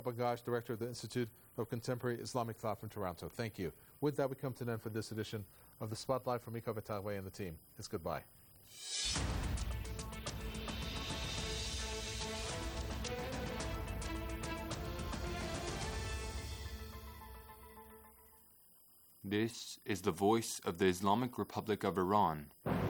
Bagaj, Director of the Institute of Contemporary Islamic Thought from Toronto. Thank you. With that, we come to an end for this edition of the Spotlight from Mika Batawe and the team. It's goodbye. This is the voice of the Islamic Republic of Iran.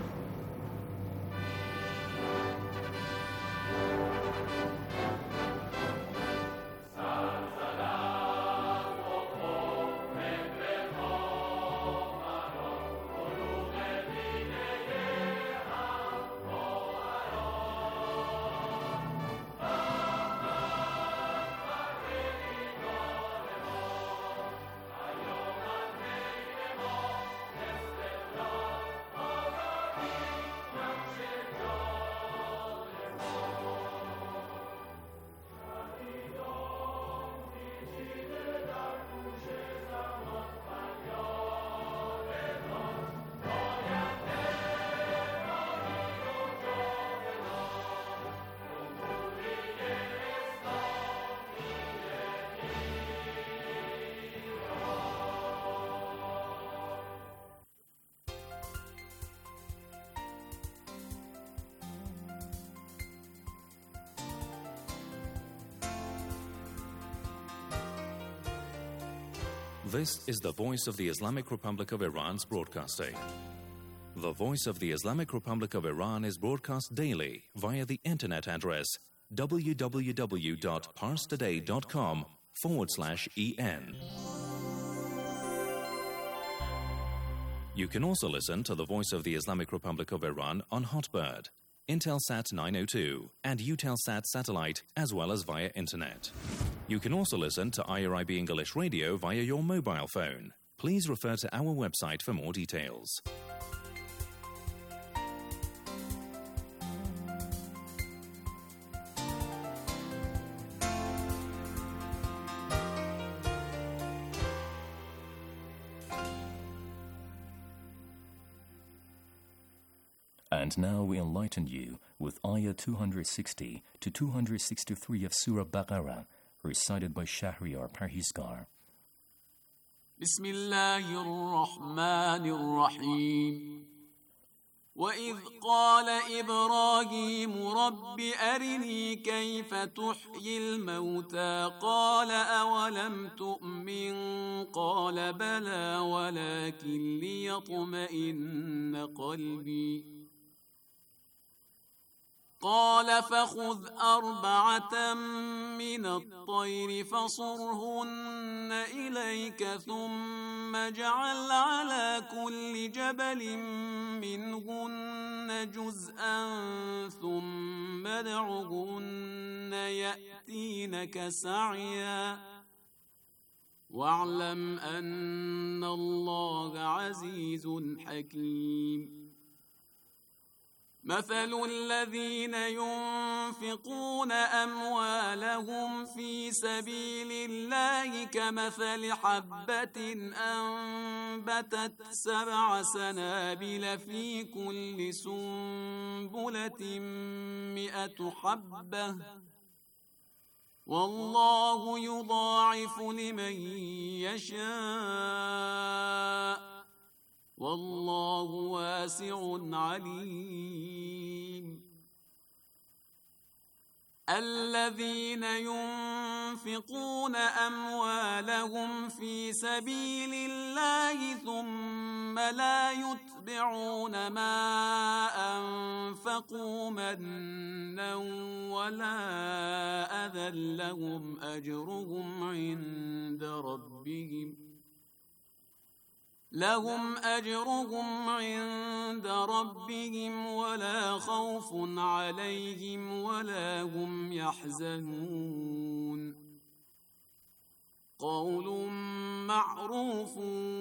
This is the Voice of the Islamic Republic of Iran's broadcasting. The Voice of the Islamic Republic of Iran is broadcast daily via the internet address www.parstoday.com/en. You can also listen to the Voice of the Islamic Republic of Iran on Hotbird, Intelsat 902, and Eutelsat satellite, as well as via internet. You can also listen to IRIB English Radio via your mobile phone. Please refer to our website for more details. And now we enlighten you with Ayah 260 to 263 of Surah Baqarah, recited by Shahriar Parhizgar. Bismillahir Rahmanir Rahim. وإذ قال إبراهيم رب أرني كيف تحيي الموتى قال أولم تؤمن قال بلى ولكن ليطمئن قلبي قال فخذ أربعة من الطير فصرهن إليك ثم اجعل على كل جبل منهن جزءا ثم ادعهن يأتينك سعيا واعلم أن الله عزيز حكيم مثل الذين ينفقون أموالهم في سبيل الله كمثل حبة أنبتت 7 سنابل في كل سنبلة 100 حبة والله يضاعف لمن يشاء والله واسع عليم الذين ينفقون أموالهم في سبيل الله ثم لا يتبعون ما أنفقوا منا ولا أذى لهم أجرهم عند ربهم ولا خوف عليهم ولا هم يحزنون قول معروف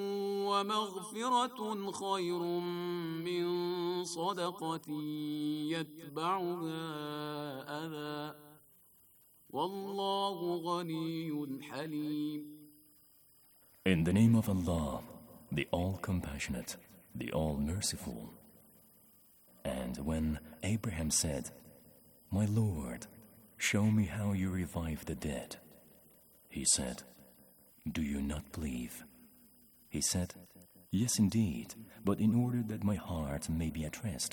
ومغفرة خير من صدقة يتبعها أذى والله غني حليم. In the name of Allah, the All-Compassionate, the All-Merciful. And when Abraham said, "My Lord, show me how you revive the dead," He said, "Do you not believe?" He said, "Yes, indeed, but in order that my heart may be at rest."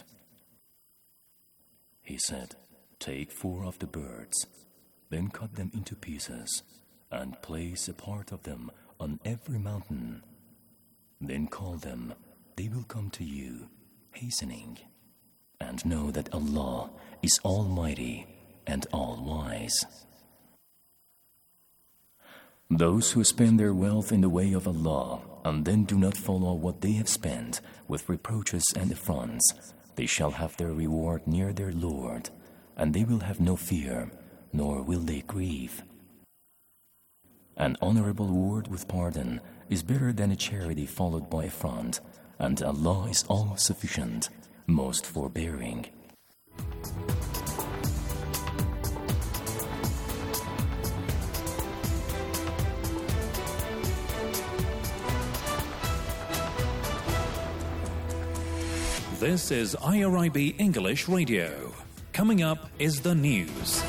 He said, "Take 4 of the birds, then cut them into pieces, and place a part of them on every mountain. Then call them, they will come to you, hastening. And know that Allah is Almighty and All-Wise." Those who spend their wealth in the way of Allah and then do not follow what they have spent with reproaches and affronts, they shall have their reward near their Lord, and they will have no fear, nor will they grieve. An honorable word with pardon is better than a charity followed by affront, and Allah is all-sufficient, most forbearing. This is IRIB English Radio. Coming up is the news.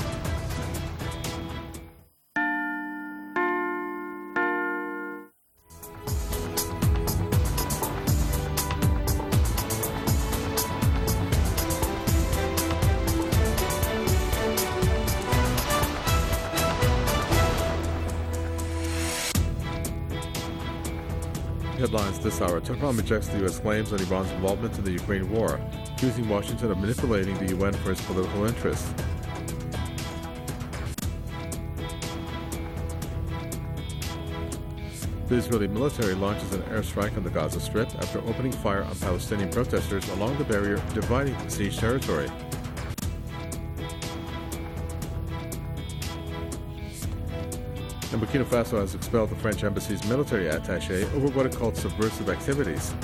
Headlines this hour. Tehran rejects the U.S. claims on Iran's involvement in the Ukraine war, accusing Washington of manipulating the UN for its political interests. The Israeli military launches an airstrike on the Gaza Strip after opening fire on Palestinian protesters along the barrier dividing the siege territory. And Burkina Faso has expelled the French embassy's military attaché over what it called subversive activities.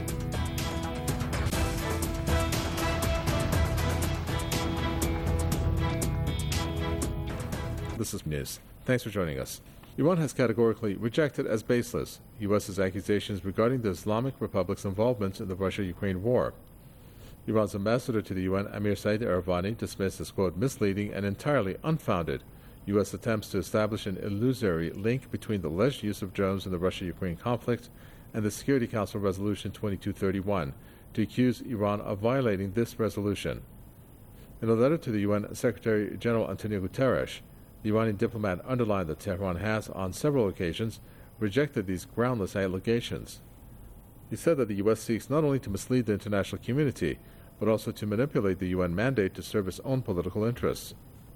This is news. Thanks for joining us. Iran has categorically rejected as baseless U.S.'s accusations regarding the Islamic Republic's involvement in the Russia-Ukraine war. Iran's ambassador to the UN, Amir Said Eravani, dismissed as, quote, misleading and entirely unfounded U.S. attempts to establish an illusory link between the alleged use of drones in the Russia-Ukraine conflict and the Security Council Resolution 2231 to accuse Iran of violating this resolution. In a letter to the UN Secretary General Antonio Guterres, the Iranian diplomat underlined that Tehran has, on several occasions, rejected these groundless allegations. He said that the U.S. seeks not only to mislead the international community, but also to manipulate the UN mandate to serve its own political interests.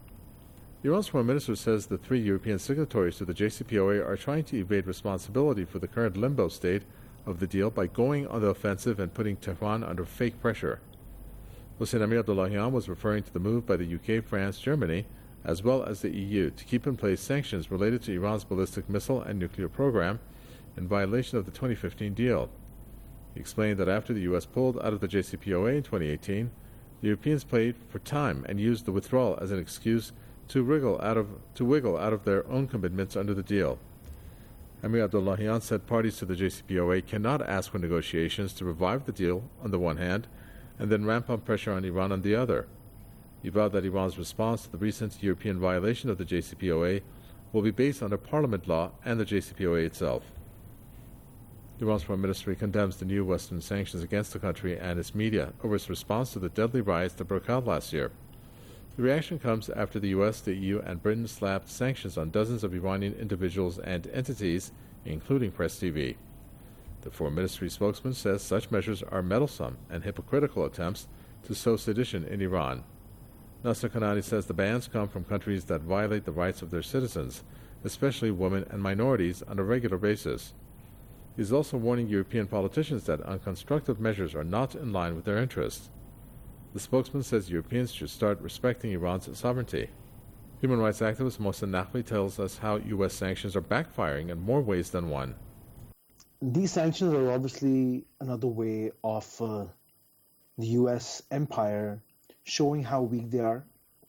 Iran's foreign minister says the 3 European signatories to the JCPOA are trying to evade responsibility for the current limbo state of the deal by going on the offensive and putting Tehran under fake pressure. Hossein Amir Abdullahian was referring to the move by the UK, France, Germany, as well as the EU, to keep in place sanctions related to Iran's ballistic missile and nuclear program in violation of the 2015 deal. He explained that after the U.S. pulled out of the JCPOA in 2018, the Europeans played for time and used the withdrawal as an excuse to wiggle out of their own commitments under the deal. Amir Abdullahian said parties to the JCPOA cannot ask for negotiations to revive the deal on the one hand and then ramp up pressure on Iran on the other. He vowed that Iran's response to the recent European violation of the JCPOA will be based under parliament law and the JCPOA itself. Iran's foreign ministry condemns the new Western sanctions against the country and its media over its response to the deadly riots that broke out last year. The reaction comes after the U.S., the EU, and Britain slapped sanctions on dozens of Iranian individuals and entities, including Press TV. The Foreign Ministry spokesman says such measures are meddlesome and hypocritical attempts to sow sedition in Iran. Nasser Kanani says the bans come from countries that violate the rights of their citizens, especially women and minorities, on a regular basis. He is also warning European politicians that unconstructive measures are not in line with their interests. The spokesman says Europeans should start respecting Iran's sovereignty. Human rights activist Mohsen Naqvi tells us how U.S. sanctions are backfiring in more ways than one. These sanctions are obviously another way of the U.S. empire showing how weak they are.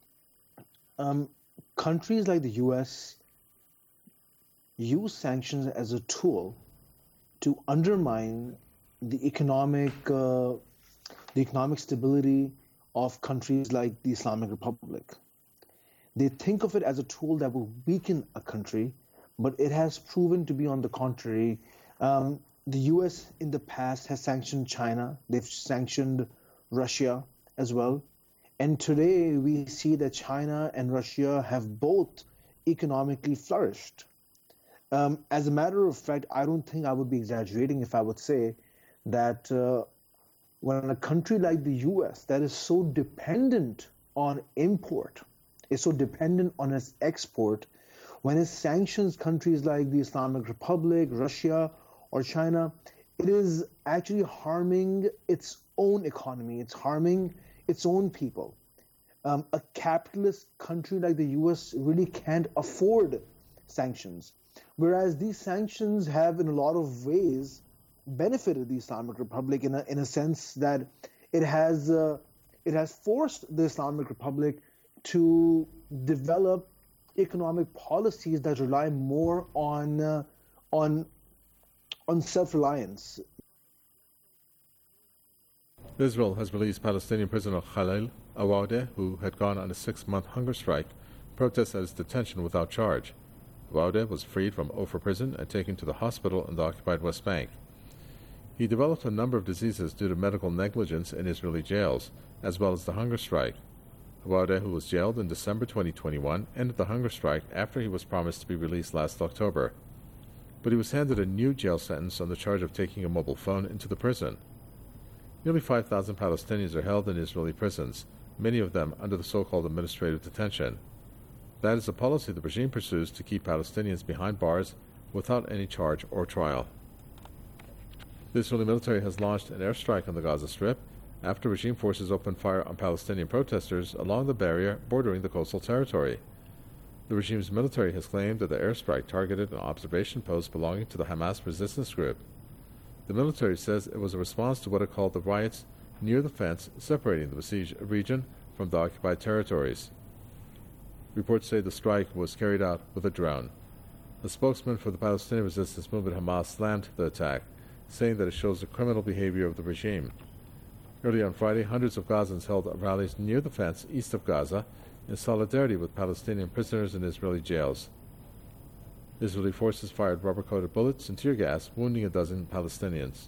Countries like the U.S. use sanctions as a tool to undermine the economic stability of countries like the Islamic Republic. They think of it as a tool that will weaken a country, but it has proven to be on the contrary. The US in the past has sanctioned China, they've sanctioned Russia as well. And today we see that China and Russia have both economically flourished. As a matter of fact, I don't think I would be exaggerating if I would say that when a country like the US that is so dependent on import, is so dependent on its export, when it sanctions countries like the Islamic Republic, Russia, or China, it is actually harming its own economy. It's harming its own people. A capitalist country like the US really can't afford sanctions, whereas these sanctions have in a lot of ways benefited the Islamic Republic in a sense that it has forced the Islamic Republic to develop economic policies that rely more on self-reliance. Israel has released Palestinian prisoner Khalil Awadeh, who had gone on a 6-month hunger strike, protests at his detention without charge. Awadeh was freed from Ofer prison and taken to the hospital in the occupied West Bank. He developed a number of diseases due to medical negligence in Israeli jails, as well as the hunger strike. Awadeh, who was jailed in December 2021, ended the hunger strike after he was promised to be released last October. But he was handed a new jail sentence on the charge of taking a mobile phone into the prison. Nearly 5,000 Palestinians are held in Israeli prisons, many of them under the so-called administrative detention. That is a policy the regime pursues to keep Palestinians behind bars without any charge or trial. The Israeli military has launched an airstrike on the Gaza Strip after regime forces opened fire on Palestinian protesters along the barrier bordering the coastal territory. The regime's military has claimed that the airstrike targeted an observation post belonging to the Hamas resistance group. The military says it was a response to what it called the riots near the fence separating the besieged region from the occupied territories. Reports say the strike was carried out with a drone. A spokesman for the Palestinian resistance movement Hamas slammed the attack, saying that it shows the criminal behavior of the regime. Early on Friday, hundreds of Gazans held rallies near the fence east of Gaza in solidarity with Palestinian prisoners in Israeli jails. Israeli forces fired rubber-coated bullets and tear gas, wounding a dozen Palestinians.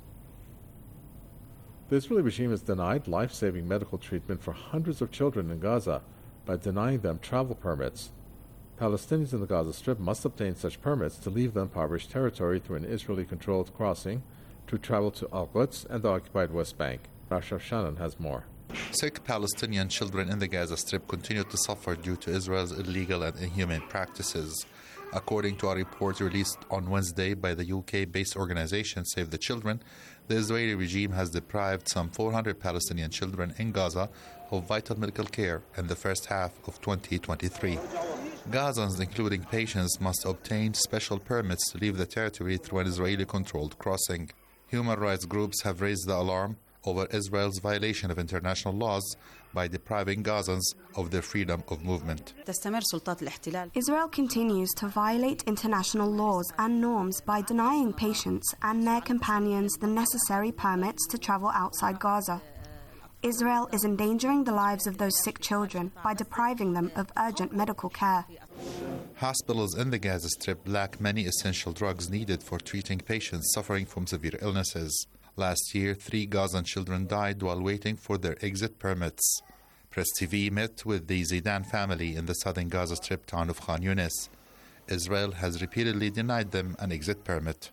The Israeli regime has denied life-saving medical treatment for hundreds of children in Gaza by denying them travel permits. Palestinians in the Gaza Strip must obtain such permits to leave the impoverished territory through an Israeli-controlled crossing to travel to Al-Quds and the occupied West Bank. Rashaf Shannon has more. Sick Palestinian children in the Gaza Strip continue to suffer due to Israel's illegal and inhumane practices. According to a report released on Wednesday by the UK-based organization Save the Children, the Israeli regime has deprived some 400 Palestinian children in Gaza of vital medical care in the first half of 2023. Gazans, including patients, must obtain special permits to leave the territory through an Israeli-controlled crossing. Human rights groups have raised the alarm over Israel's violation of international laws by depriving Gazans of their freedom of movement. Israel continues to violate international laws and norms by denying patients and their companions the necessary permits to travel outside Gaza. Israel is endangering the lives of those sick children by depriving them of urgent medical care. Hospitals in the Gaza Strip lack many essential drugs needed for treating patients suffering from severe illnesses. Last year, 3 Gazan children died while waiting for their exit permits. Press TV met with the Zidane family in the southern Gaza Strip town of Khan Yunis. Israel has repeatedly denied them an exit permit.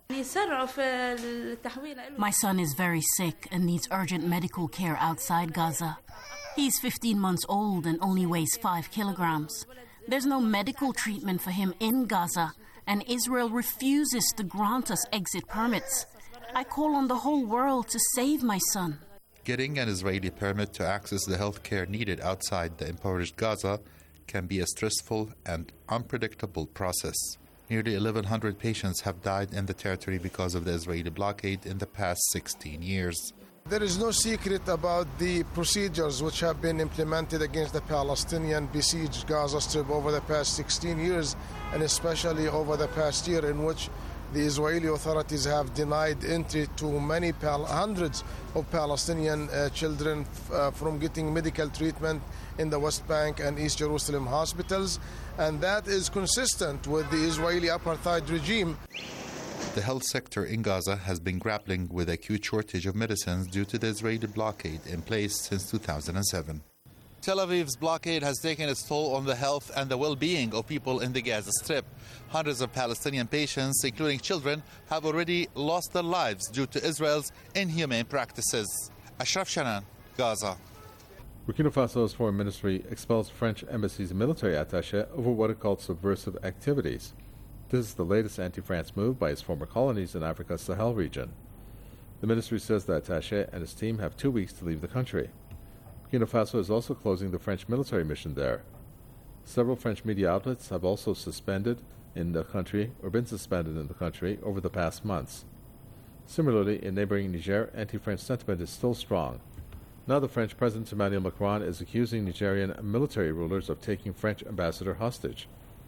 My son is very sick and needs urgent medical care outside Gaza. He's 15 months old and only weighs 5 kilograms. There's no medical treatment for him in Gaza, and Israel refuses to grant us exit permits. I call on the whole world to save my son. Getting an Israeli permit to access the health care needed outside the impoverished Gaza can be a stressful and unpredictable process. Nearly 1,100 patients have died in the territory because of the Israeli blockade in the past 16 years. There is no secret about the procedures which have been implemented against the Palestinian besieged Gaza Strip over the past 16 years, and especially over the past year, in which The Israeli authorities have denied entry to many hundreds of Palestinian children from getting medical treatment in the West Bank and East Jerusalem hospitals, and that is consistent with the Israeli apartheid regime. The health sector in Gaza has been grappling with acute shortage of medicines due to the Israeli blockade in place since 2007. Tel Aviv's blockade has taken its toll on the health and the well-being of people in the Gaza Strip. Hundreds of Palestinian patients, including children, have already lost their lives due to Israel's inhumane practices. Ashraf Shanan, Gaza. Burkina Faso's foreign ministry expels French embassy's military attaché over what it called subversive activities. This is the latest anti-France move by its former colonies in Africa's Sahel region. The ministry says the attaché and his team have 2 weeks to leave the country. Burkina Faso is also closing the French military mission there. Several French media outlets have also been suspended in the country over the past months. Similarly, in neighboring Niger, anti-French sentiment is still strong. Now the French President Emmanuel Macron is accusing Nigerian military rulers of taking French ambassador hostage.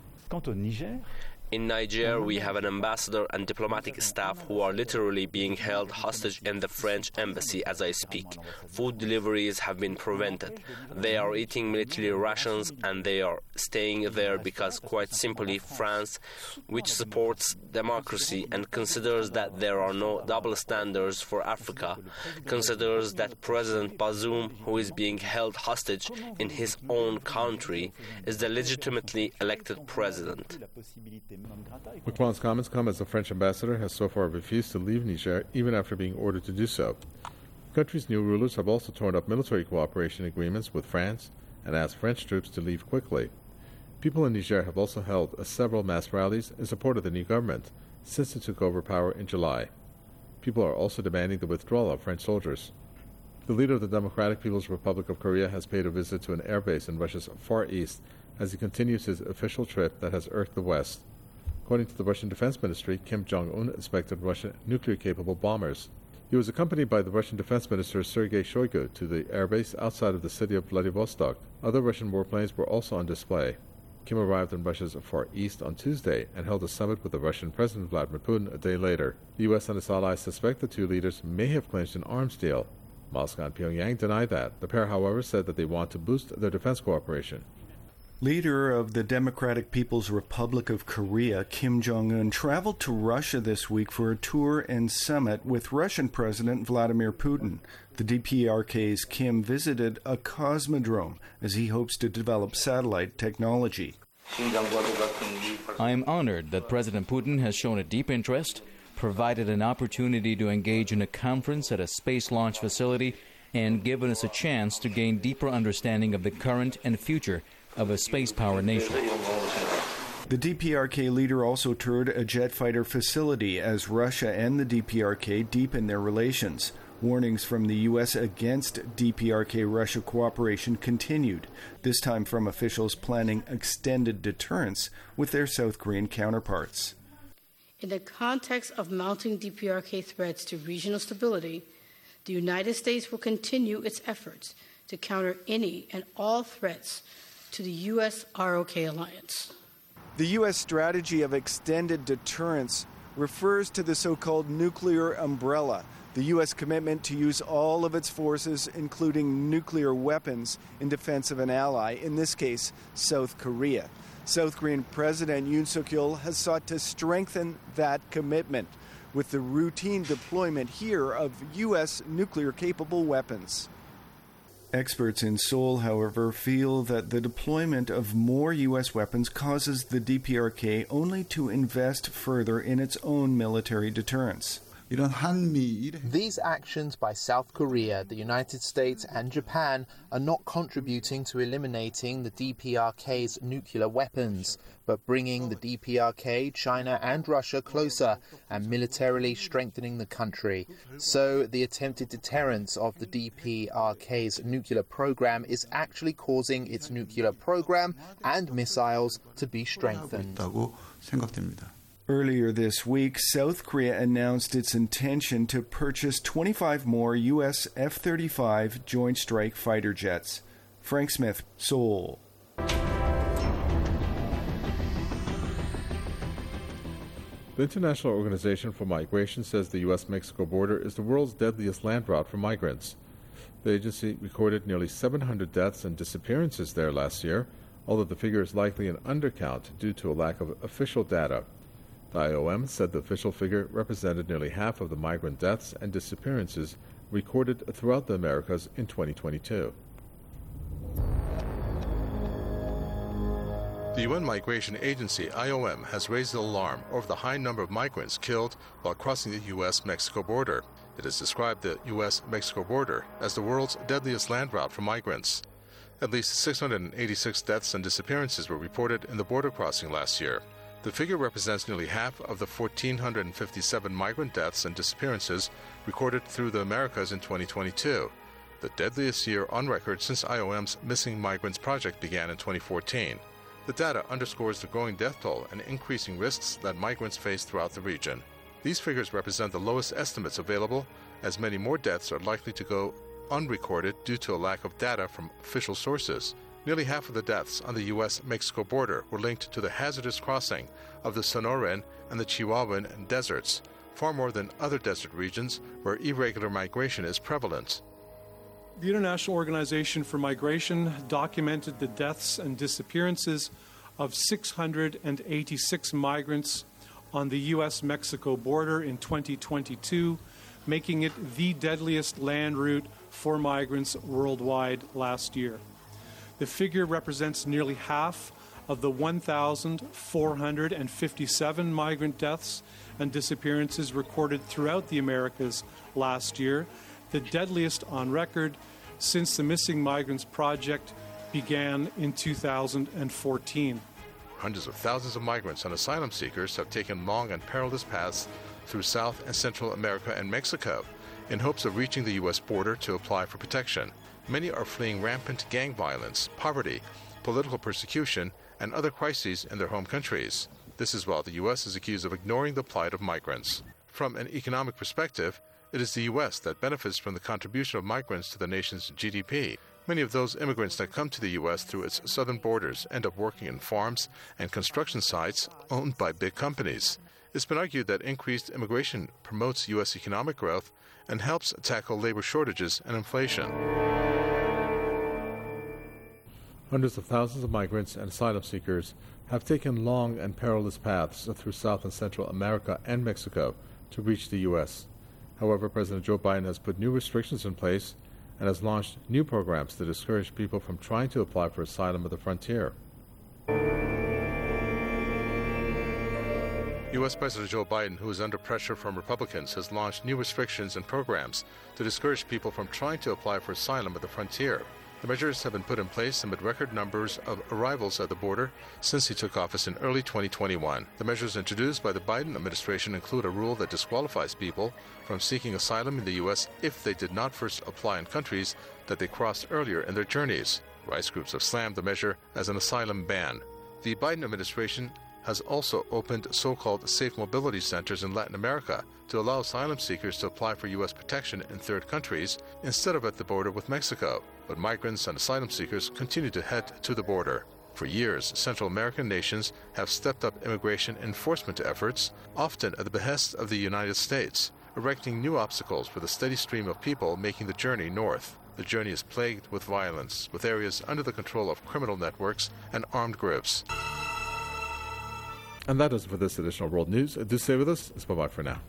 In Niger, we have an ambassador and diplomatic staff who are literally being held hostage in the French embassy as I speak. Food deliveries have been prevented. They are eating military rations and they are staying there because, quite simply, France, which supports democracy and considers that there are no double standards for Africa, considers that President Bazoum, who is being held hostage in his own country, is the legitimately elected president. Macron's comments come as the French ambassador has so far refused to leave Niger, even after being ordered to do so. The country's new rulers have also torn up military cooperation agreements with France and asked French troops to leave quickly. People in Niger have also held several mass rallies in support of the new government since it took over power in July. People are also demanding the withdrawal of French soldiers. The leader of the Democratic People's Republic of Korea has paid a visit to an airbase in Russia's Far East as he continues his official trip that has irked the West. According to the Russian Defense Ministry, Kim Jong-un inspected Russian nuclear-capable bombers. He was accompanied by the Russian Defense Minister Sergei Shoigu to the airbase outside of the city of Vladivostok. Other Russian warplanes were also on display. Kim arrived in Russia's Far East on Tuesday and held a summit with the Russian President Vladimir Putin a day later. The U.S. and its allies suspect the two leaders may have clinched an arms deal. Moscow and Pyongyang deny that. The pair, however, said that they want to boost their defense cooperation. Leader of the Democratic People's Republic of Korea, Kim Jong-un, traveled to Russia this week for a tour and summit with Russian President Vladimir Putin. The DPRK's Kim visited a cosmodrome as he hopes to develop satellite technology. I am honored that President Putin has shown a deep interest, provided an opportunity to engage in a conference at a space launch facility, and given us a chance to gain deeper understanding of the current and future of a space-powered nation. The DPRK leader also toured a jet fighter facility as Russia and the DPRK deepen their relations. Warnings from the U.S. against DPRK-Russia cooperation continued, this time from officials planning extended deterrence with their South Korean counterparts. In the context of mounting DPRK threats to regional stability, the United States will continue its efforts to counter any and all threats to the U.S.-ROK alliance. The U.S. strategy of extended deterrence refers to the so-called nuclear umbrella, the U.S. commitment to use all of its forces, including nuclear weapons, in defense of an ally, in this case, South Korea. South Korean President Yoon Suk-yeol has sought to strengthen that commitment with the routine deployment here of U.S. nuclear-capable weapons. Experts in Seoul, however, feel that the deployment of more U.S. weapons causes the DPRK only to invest further in its own military deterrence. These actions by South Korea, the United States and Japan are not contributing to eliminating the DPRK's nuclear weapons, but bringing the DPRK, China and Russia closer and militarily strengthening the country. So the attempted deterrence of the DPRK's nuclear program is actually causing its nuclear program and missiles to be strengthened. Earlier this week, South Korea announced its intention to purchase 25 more U.S. F-35 Joint Strike Fighter jets. Frank Smith, Seoul. The International Organization for Migration says the U.S.-Mexico border is the world's deadliest land route for migrants. The agency recorded nearly 700 deaths and disappearances there last year, although the figure is likely an undercount due to a lack of official data. The IOM said the official figure represented nearly half of the migrant deaths and disappearances recorded throughout the Americas in 2022. The UN Migration Agency, IOM, has raised the alarm over the high number of migrants killed while crossing the U.S.-Mexico border. It has described the U.S.-Mexico border as the world's deadliest land route for migrants. At least 686 deaths and disappearances were reported in the border crossing last year. The figure represents nearly half of the 1,457 migrant deaths and disappearances recorded through the Americas in 2022, the deadliest year on record since IOM's Missing Migrants Project began in 2014. The data underscores the growing death toll and increasing risks that migrants face throughout the region. These figures represent the lowest estimates available, as many more deaths are likely to go unrecorded due to a lack of data from official sources. Nearly half of the deaths on the U.S.-Mexico border were linked to the hazardous crossing of the Sonoran and the Chihuahuan deserts, far more than other desert regions where irregular migration is prevalent. The International Organization for Migration documented the deaths and disappearances of 686 migrants on the U.S.-Mexico border in 2022, making it the deadliest land route for migrants worldwide last year. The figure represents nearly half of the 1,457 migrant deaths and disappearances recorded throughout the Americas last year, the deadliest on record since the Missing Migrants Project began in 2014. Hundreds of thousands of migrants and asylum seekers have taken long and perilous paths through South and Central America and Mexico in hopes of reaching the U.S. border to apply for protection. Many are fleeing rampant gang violence, poverty, political persecution, and other crises in their home countries. This is while the U.S. is accused of ignoring the plight of migrants. From an economic perspective, it is the U.S. that benefits from the contribution of migrants to the nation's GDP. Many of those immigrants that come to the U.S. through its southern borders end up working in farms and construction sites owned by big companies. It's been argued that increased immigration promotes U.S. economic growth and helps tackle labor shortages and inflation. Hundreds of thousands of migrants and asylum seekers have taken long and perilous paths through South and Central America and Mexico to reach the U.S. However, President Joe Biden has put new restrictions in place and has launched new programs to discourage people from trying to apply for asylum at the frontier. U.S. President Joe Biden, who is under pressure from Republicans, has launched new restrictions and programs to discourage people from trying to apply for asylum at the frontier. The measures have been put in place amid record numbers of arrivals at the border since he took office in early 2021. The measures introduced by the Biden administration include a rule that disqualifies people from seeking asylum in the U.S. if they did not first apply in countries that they crossed earlier in their journeys. Rights groups have slammed the measure as an asylum ban. The Biden administration has also opened so-called safe mobility centers in Latin America to allow asylum seekers to apply for U.S. protection in third countries instead of at the border with Mexico. But migrants and asylum seekers continue to head to the border. For years, Central American nations have stepped up immigration enforcement efforts, often at the behest of the United States, erecting new obstacles for the steady stream of people making the journey north. The journey is plagued with violence, with areas under the control of criminal networks and armed groups. And that is it for this edition of World News. Do stay with us. It's bye-bye for now.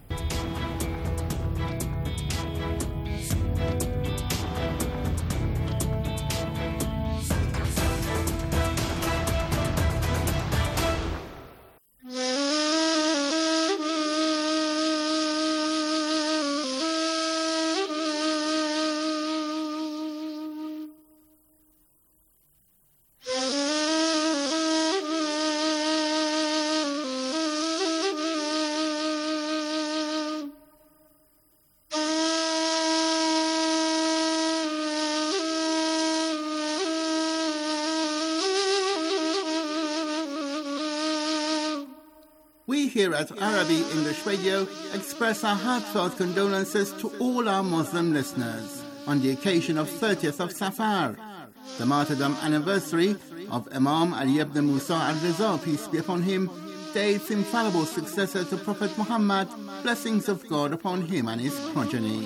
We here at Arabi English Radio express our heartfelt condolences to all our Muslim listeners on the occasion of 30th of Safar, the martyrdom anniversary of Imam Ali ibn Musa al-Riza, peace be upon him, States' infallible successor to Prophet Muhammad, blessings of God upon him and his progeny.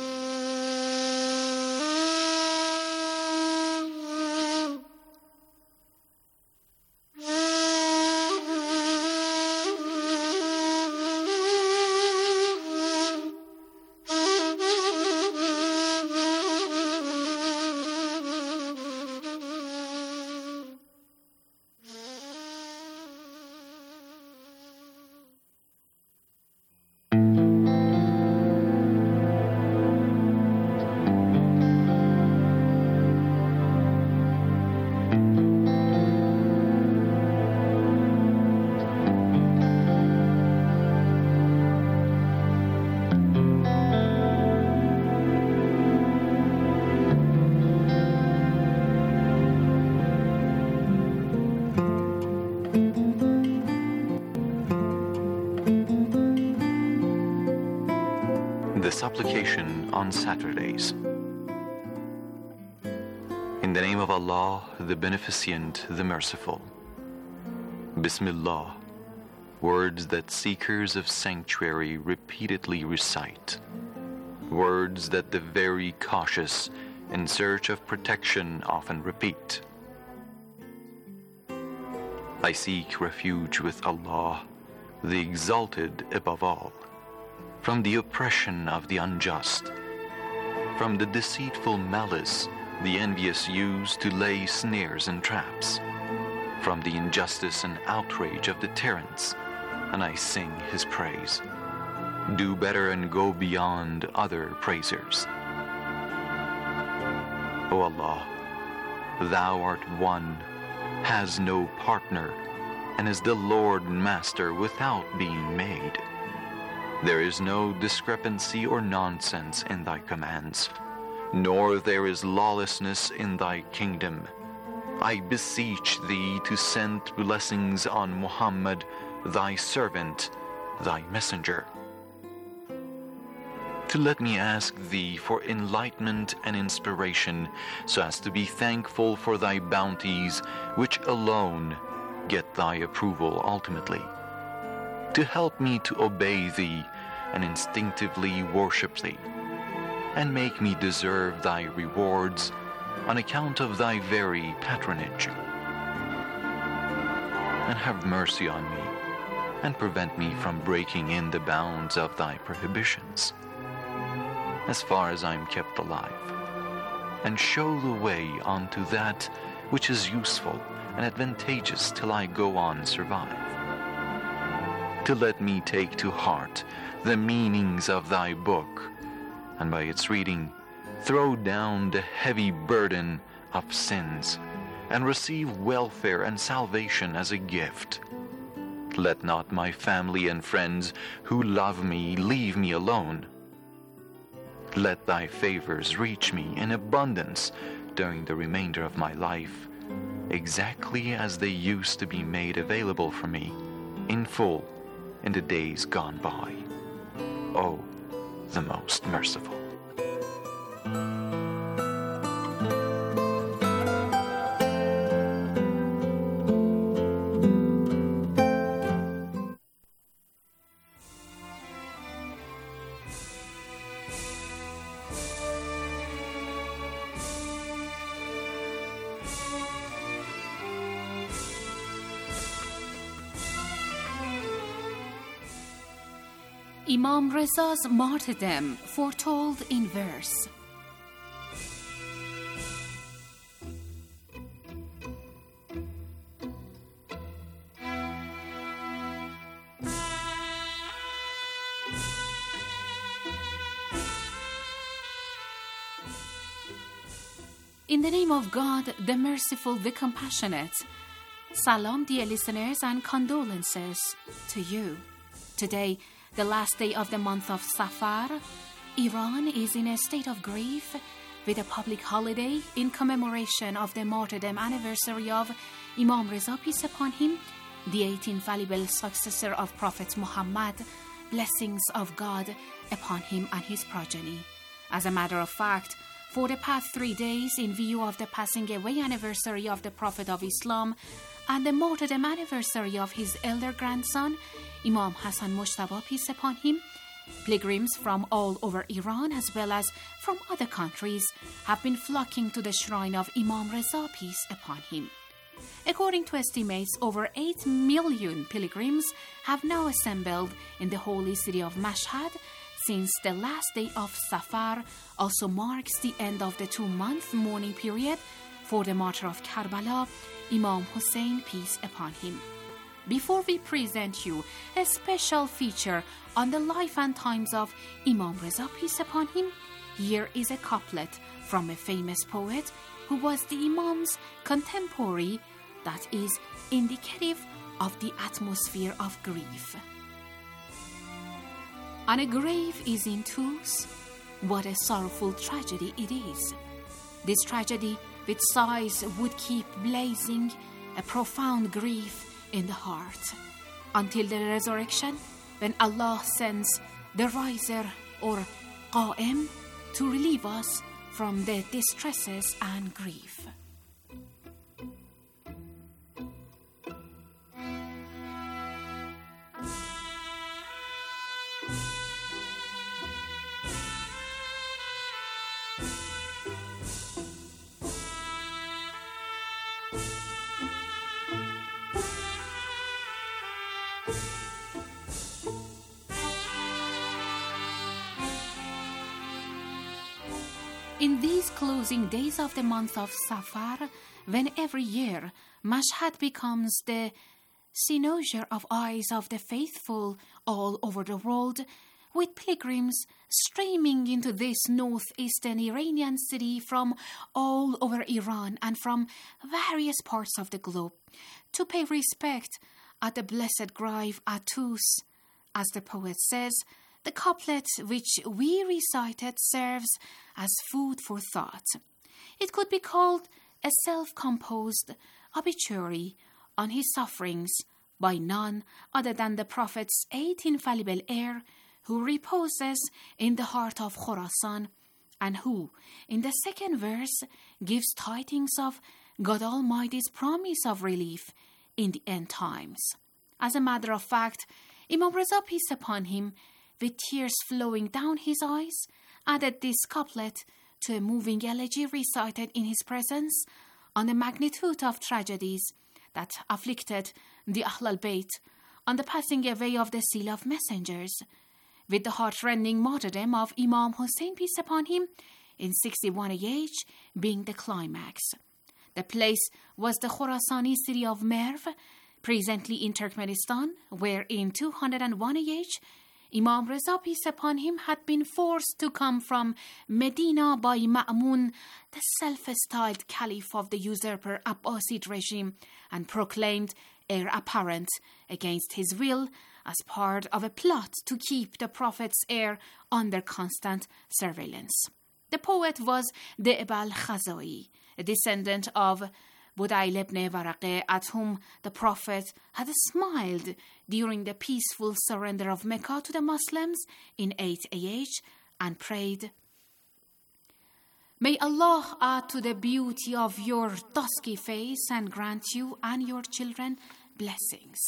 The supplication on Saturdays. In the name of Allah, the Beneficent, the Merciful. Bismillah, words that seekers of sanctuary repeatedly recite, words that the very cautious in search of protection often repeat. I seek refuge with Allah, the Exalted above all, from the oppression of the unjust, from the deceitful malice the envious use to lay snares and traps, from the injustice and outrage of the tyrants, and I sing his praise. Do better and go beyond other praisers. O Allah, Thou art one, has no partner, and is the Lord and Master without being made. There is no discrepancy or nonsense in Thy commands, nor there is lawlessness in Thy kingdom. I beseech Thee to send blessings on Muhammad, Thy servant, Thy messenger. To let me ask Thee for enlightenment and inspiration, so as to be thankful for Thy bounties, which alone get Thy approval ultimately. To help me to obey Thee and instinctively worship Thee, and make me deserve Thy rewards on account of Thy very patronage. And have mercy on me, and prevent me from breaking in the bounds of Thy prohibitions, as far as I am kept alive, and show the way unto that which is useful and advantageous till I go on survive. To let me take to heart the meanings of Thy book, and by its reading throw down the heavy burden of sins, and receive welfare and salvation as a gift. Let not my family and friends who love me leave me alone. Let Thy favors reach me in abundance during the remainder of my life, exactly as they used to be made available for me in full in the days gone by. O, the Most Merciful. Imam Reza's martyrdom foretold in verse. In the name of God, the merciful, the compassionate. Salam, dear listeners, and condolences to you. Today, the last day of the month of Safar, Iran is in a state of grief with a public holiday in commemoration of the martyrdom anniversary of Imam Reza, peace upon him, the 18th infallible successor of Prophet Muhammad, blessings of God upon him and his progeny. As a matter of fact, for the past 3 days, in view of the passing away anniversary of the Prophet of Islam and the martyrdom anniversary of his elder grandson, Imam Hassan Mujtaba, peace upon him, pilgrims from all over Iran as well as from other countries have been flocking to the shrine of Imam Reza, peace upon him. According to estimates, over 8 million pilgrims have now assembled in the holy city of Mashhad, since the last day of Safar also marks the end of the 2-month mourning period for the martyr of Karbala, Imam Hussein, peace upon him. Before we present you a special feature on the life and times of Imam Reza, peace upon him, here is a couplet from a famous poet who was the Imam's contemporary that is indicative of the atmosphere of grief. On a grave is in twos, what a sorrowful tragedy it is. This tragedy with sighs would keep blazing a profound grief in the heart, until the resurrection, when Allah sends the riser or Qa'im to relieve us from the distresses and grief. In these closing days of the month of Safar, when every year Mashhad becomes the cynosure of eyes of the faithful all over the world, with pilgrims streaming into this northeastern Iranian city from all over Iran and from various parts of the globe, to pay respect at the blessed grave at Tus, as the poet says, the couplet which we recited serves as food for thought. It could be called a self-composed obituary on his sufferings by none other than the Prophet's 8 infallible heir, who reposes in the heart of Khorasan, and who, in the second verse, gives tidings of God Almighty's promise of relief in the end times. As a matter of fact, Imam Reza, peace upon him, with tears flowing down his eyes, added this couplet to a moving elegy recited in his presence on the magnitude of tragedies that afflicted the Ahl al-Bayt on the passing away of the seal of messengers, with the heart-rending martyrdom of Imam Hussein, peace upon him, in 61 AH being the climax. The place was the Khorasani city of Merv, presently in Turkmenistan, where in 201 AH Imam Reza, peace upon him, had been forced to come from Medina by Ma'mun, the self-styled caliph of the usurper Abbasid regime, and proclaimed heir apparent against his will as part of a plot to keep the Prophet's heir under constant surveillance. The poet was De'bal Khazai, a descendant of Budayl ibn Waraqeh, at whom the Prophet had smiled during the peaceful surrender of Mecca to the Muslims in 8 AH and prayed, "May Allah add to the beauty of your dusky face and grant you and your children blessings."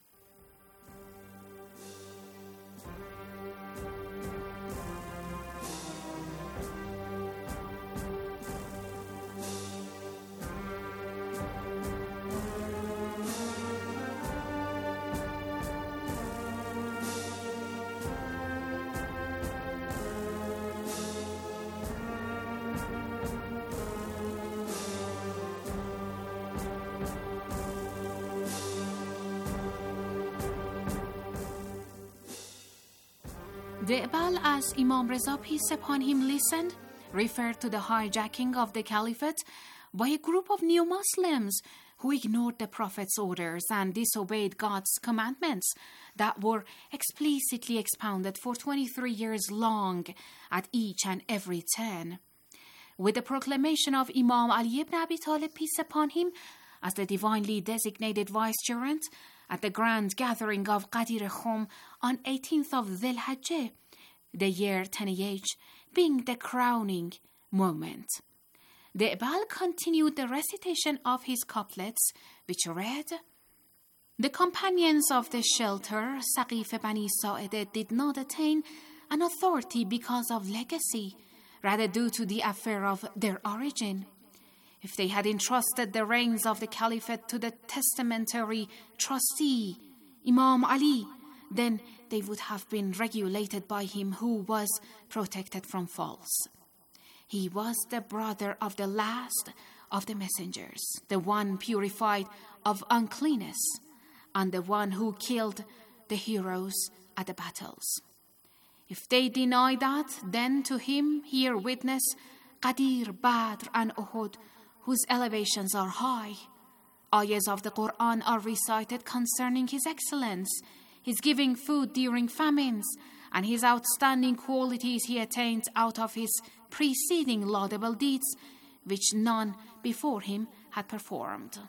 De'bal, as Imam Reza, peace upon him, listened, referred to the hijacking of the caliphate by a group of new Muslims who ignored the Prophet's orders and disobeyed God's commandments that were explicitly expounded for 23 years long at each and every turn. With the proclamation of Imam Ali ibn Abi Talib, peace upon him, as the divinely designated vicegerent at the grand gathering of Qadir Khum on 18th of Dhul the year 10 AH, being the crowning moment. the Iqbal continued the recitation of his couplets, which read, "The companions of the shelter, Saqif Bani Sa'id, did not attain an authority because of legacy, rather due to the affair of their origin. If they had entrusted the reins of the caliphate to the testamentary trustee, Imam Ali, then they would have been regulated by him who was protected from faults. He was the brother of the last of the messengers, the one purified of uncleanness, and the one who killed the heroes at the battles. If they deny that, then to him here witness Qadir, Badr, and Uhud, whose elevations are high. Ayahs of the Quran are recited concerning his excellence, his giving food during famines, and his outstanding qualities he attained out of his preceding laudable deeds, which none before him had performed."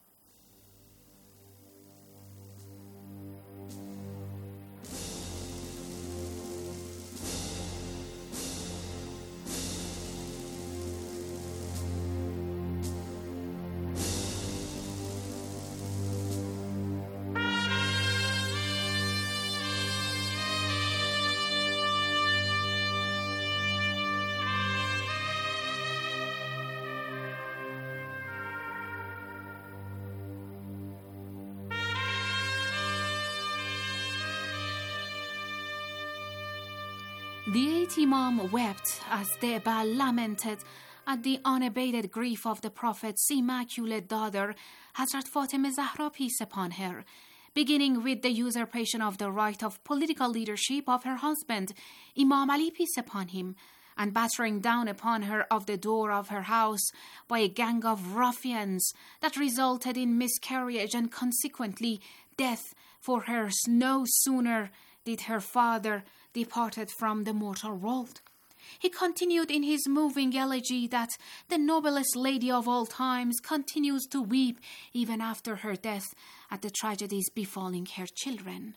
The eighth Imam wept as the Iqbal lamented at the unabated grief of the Prophet's immaculate daughter, Hazrat Fatima Zahra, peace upon her, beginning with the usurpation of the right of political leadership of her husband, Imam Ali, peace upon him, and battering down upon her of the door of her house by a gang of ruffians that resulted in miscarriage and consequently death for her no sooner did her father departed from the mortal world. He continued in his moving elegy that the noblest lady of all times continues to weep even after her death at the tragedies befalling her children.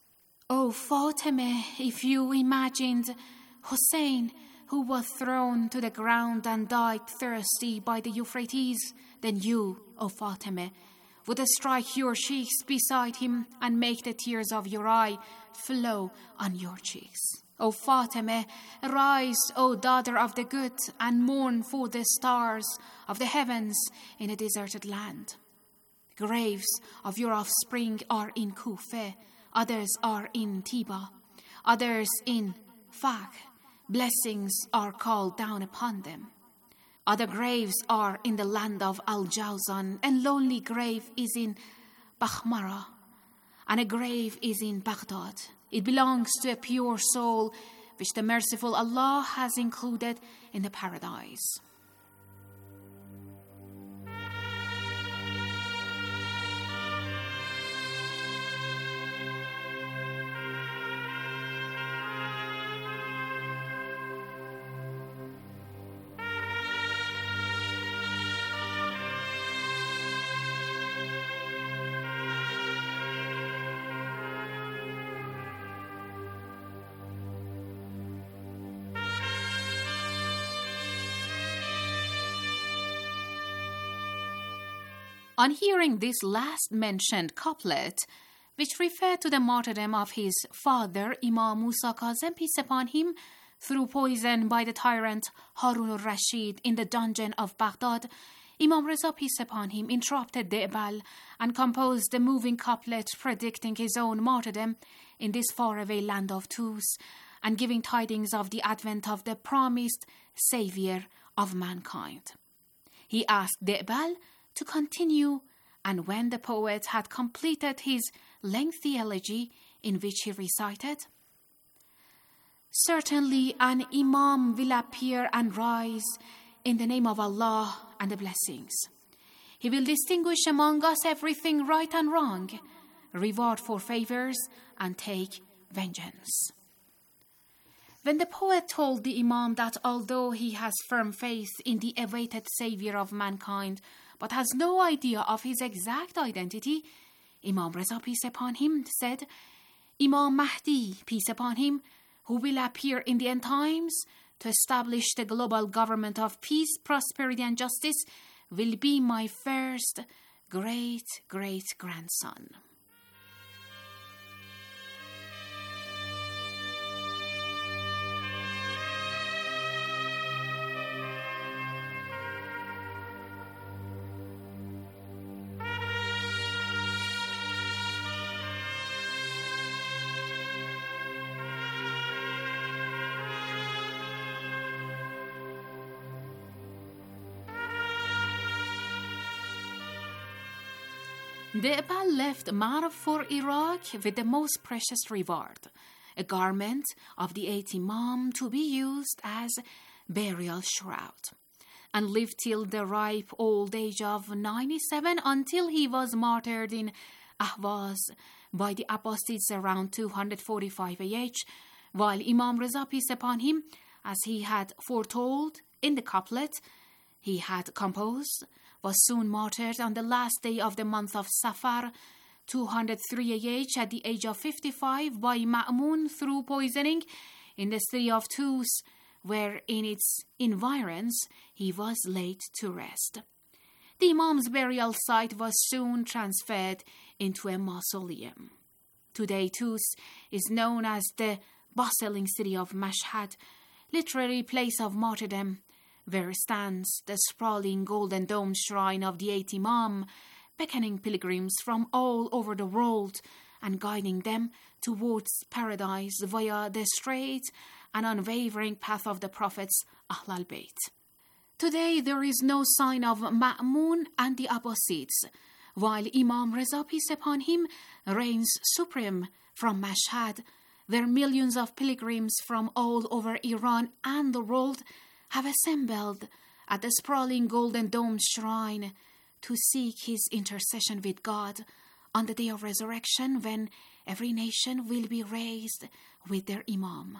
"O Fatima, if you imagined Hussein, who was thrown to the ground and died thirsty by the Euphrates, then you, O Fatima, would strike your cheeks beside him and make the tears of your eye flow on your cheeks. O Fatima, arise, O daughter of the good, and mourn for the stars of the heavens in a deserted land. The graves of your offspring are in Kufa, others are in Tiba, others in Fak. Blessings are called down upon them. Other graves are in the land of Al-Jawzan, and lonely grave is in Bakhmara, and a grave is in Baghdad. It belongs to a pure soul, which the merciful Allah has included in the paradise." On hearing this last mentioned couplet, which referred to the martyrdom of his father, Imam Musa Kazem, peace upon him, through poison by the tyrant Harun al-Rashid in the dungeon of Baghdad, Imam Reza, peace upon him, interrupted the Iqbal and composed the moving couplet predicting his own martyrdom in this faraway land of Tus and giving tidings of the advent of the promised savior of mankind. He asked the Iqbal to continue, and when the poet had completed his lengthy elegy in which he recited, "Certainly an Imam will appear and rise in the name of Allah and the blessings. He will distinguish among us everything right and wrong, reward for favors and take vengeance." When the poet told the Imam that although he has firm faith in the awaited savior of mankind, but has no idea of his exact identity, Imam Reza, peace upon him, said, "Imam Mahdi, peace upon him, who will appear in the end times, to establish the global government of peace, prosperity, and justice will be my first great-great-grandson. The Epal left Mar for Iraq with the most precious reward, a garment of the 8th Imam to be used as burial shroud, and lived till the ripe old age of 97 until he was martyred in Ahvaz by the Abbasids around 245 AH, while Imam Reza, peace upon him, as he had foretold in the couplet he had composed, was soon martyred on the last day of the month of Safar, 203 AH, at the age of 55 by Ma'mun through poisoning in the city of Tus, where in its environs he was laid to rest. The Imam's burial site was soon transferred into a mausoleum. Today Tus is known as the bustling city of Mashhad, literary place of martyrdom, where stands the sprawling golden dome shrine of the 8th Imam, beckoning pilgrims from all over the world and guiding them towards paradise via the straight and unwavering path of the Prophet's Ahlul Bayt. Today there is no sign of Ma'mun and the Abbasids, while Imam Reza, peace upon him, reigns supreme from Mashhad, where millions of pilgrims from all over Iran and the world have assembled at the sprawling golden dome shrine to seek his intercession with God on the day of resurrection, when every nation will be raised with their Imam.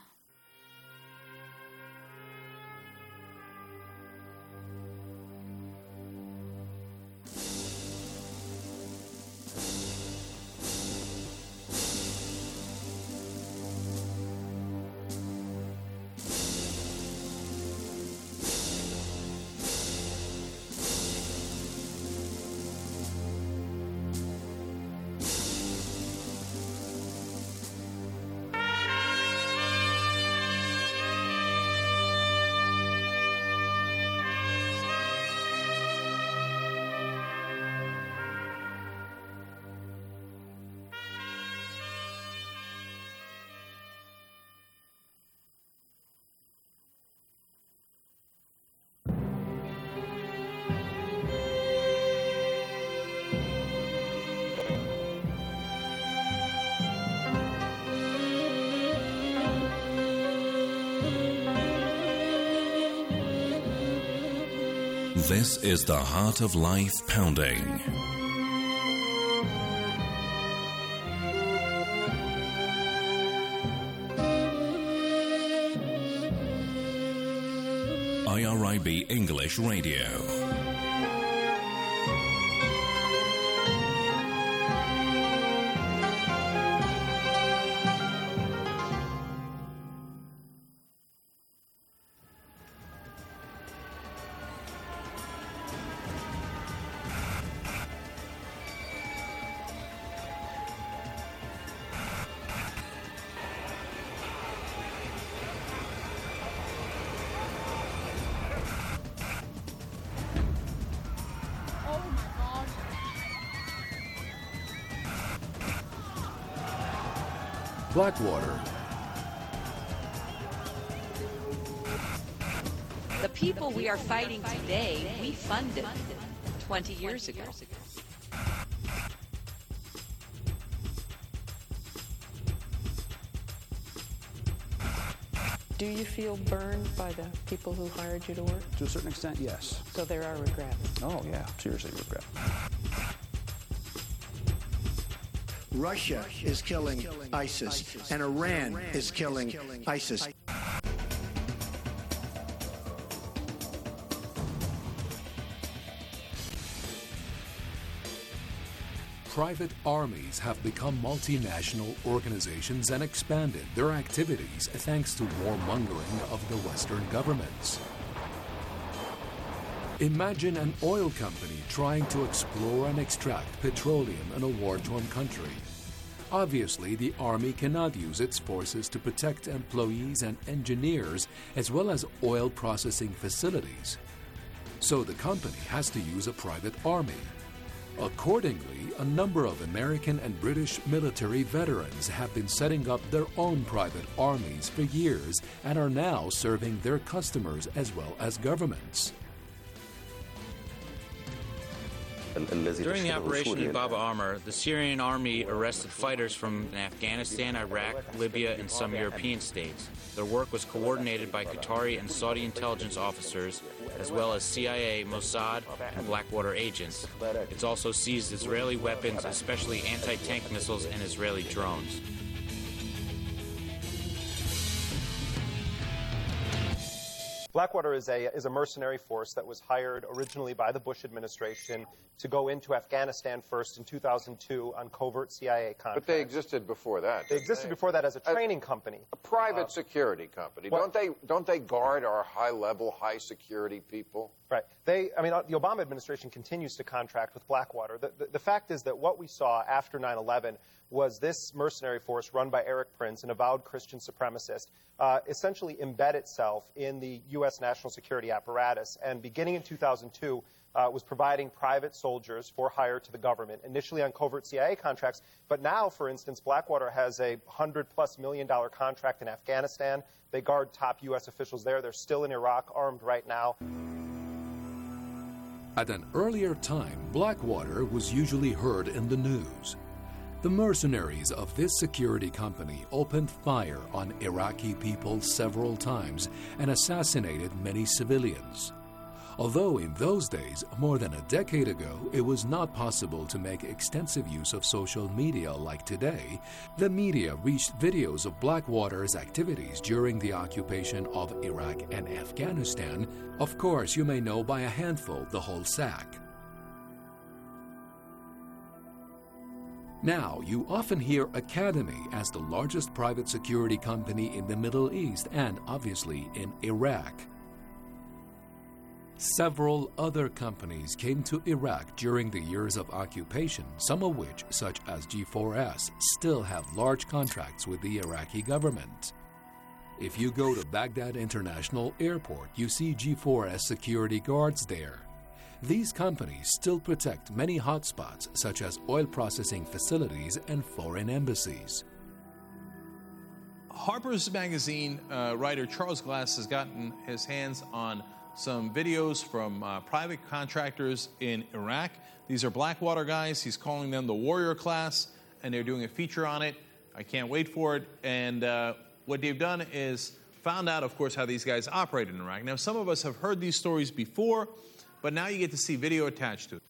This is the Heart of Life Pounding. IRIB English Radio. Blackwater. The people we are fighting today, we funded 20 years ago. Do you feel burned by the people who hired you to work? To a certain extent, yes. So there are regrets? Oh, yeah, seriously regret. Russia is killing ISIS, and Iran is killing ISIS. private armies have become multinational organizations and expanded their activities thanks to warmongering of the Western governments. Imagine an oil company trying to explore and extract petroleum in a war-torn country. Obviously, the Army cannot use its forces to protect employees and engineers as well as oil processing facilities. So the company has to use a private army. Accordingly, a number of American and British military veterans have been setting up their own private armies for years and are now serving their customers as well as governments. During the Operation Baba Amr, the Syrian army arrested fighters from Afghanistan, Iraq, Libya, and some European states. Their work was coordinated by Qatari and Saudi intelligence officers, as well as CIA, Mossad, and Blackwater agents. It's also seized Israeli weapons, especially anti-tank missiles and Israeli drones. Blackwater is a mercenary force that was hired originally by the Bush administration to go into Afghanistan first in 2002 on covert CIA contracts. But they existed before that. They existed before that as a training company. A private security company. Don't they guard our high-level, high-security people? Right. The Obama administration continues to contract with Blackwater. The fact is that what we saw after 9/11 was this mercenary force run by Erik Prince, an avowed Christian supremacist, essentially embed itself in the U.S. national security apparatus. And beginning in 2002, was providing private soldiers for hire to the government, initially on covert CIA contracts. But now, for instance, Blackwater has a $100+ million contract in Afghanistan. They guard top U.S. officials there. They're still in Iraq, armed right now. At an earlier time, Blackwater was usually heard in the news. The mercenaries of this security company opened fire on Iraqi people several times and assassinated many civilians. Although in those days, more than a decade ago, it was not possible to make extensive use of social media like today, the media reached videos of Blackwater's activities during the occupation of Iraq and Afghanistan. Of course, you may know by a handful the whole sack. Now, you often hear Academy as the largest private security company in the Middle East and, obviously, in Iraq. Several other companies came to Iraq during the years of occupation, some of which, such as G4S, still have large contracts with the Iraqi government. If you go to Baghdad International Airport, you see G4S security guards there. These companies still protect many hotspots, such as oil processing facilities and foreign embassies. Harper's Magazine writer Charles Glass has gotten his hands on some videos from private contractors in Iraq. These are Blackwater guys. He's calling them the warrior class, and they're doing a feature on it. I can't wait for it. And what they've done is found out, of course, how these guys operate in Iraq. Now, some of us have heard these stories before, but now you get to see video attached to it.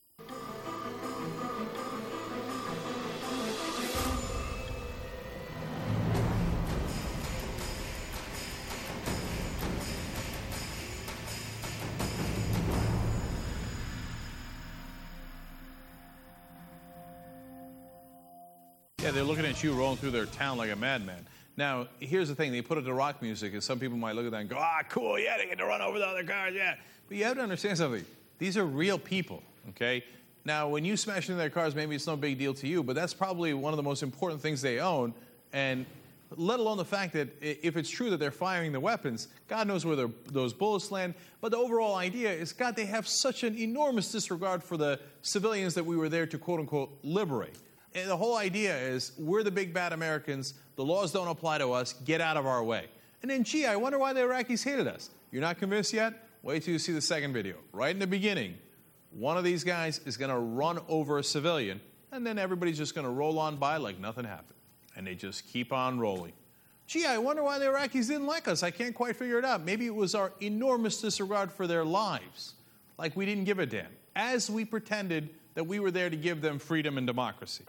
Yeah, they're looking at you rolling through their town like a madman. Now, here's the thing. They put it to rock music, and some people might look at that and go, cool, yeah, they get to run over the other cars, yeah. But you have to understand something. These are real people, okay? Now, when you smash into their cars, maybe it's no big deal to you, but that's probably one of the most important things they own, and let alone the fact that if it's true that they're firing the weapons, God knows where those bullets land. But the overall idea is, God, they have such an enormous disregard for the civilians that we were there to, quote-unquote, liberate. And the whole idea is, we're the big bad Americans, the laws don't apply to us, get out of our way. And then, gee, I wonder why the Iraqis hated us. You're not convinced yet? Wait till you see the second video. Right in the beginning, one of these guys is going to run over a civilian, and then everybody's just going to roll on by like nothing happened. And they just keep on rolling. Gee, I wonder why the Iraqis didn't like us. I can't quite figure it out. Maybe it was our enormous disregard for their lives, like we didn't give a damn, as we pretended that we were there to give them freedom and democracy.